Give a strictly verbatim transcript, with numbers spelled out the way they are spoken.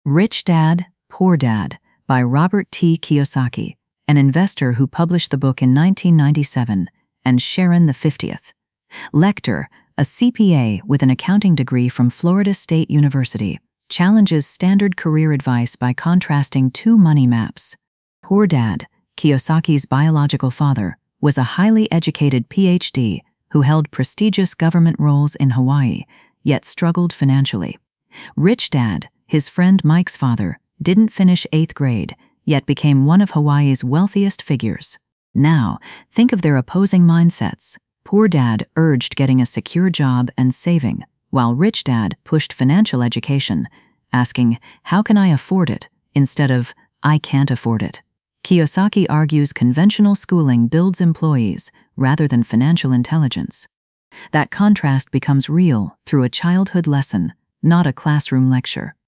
Rich Dad, Poor Dad by Robert T. Kiyosaki, an investor who published the book in nineteen ninety-seven, and Sharon the fiftieth. Lecter, a C P A with an accounting degree from Florida State University, challenges standard career advice by contrasting two money maps. Poor Dad, Kiyosaki's biological father, was a highly educated P H D who held prestigious government roles in Hawaii, yet struggled financially. Rich Dad, his friend Mike's father, didn't finish eighth grade, yet became one of Hawaii's wealthiest figures. Now, think of their opposing mindsets. Poor Dad urged getting a secure job and saving, while Rich Dad pushed financial education, asking, "How can I afford it?" instead of, "I can't afford it." Kiyosaki argues conventional schooling builds employees rather than financial intelligence. That contrast becomes real through a childhood lesson, not a classroom lecture.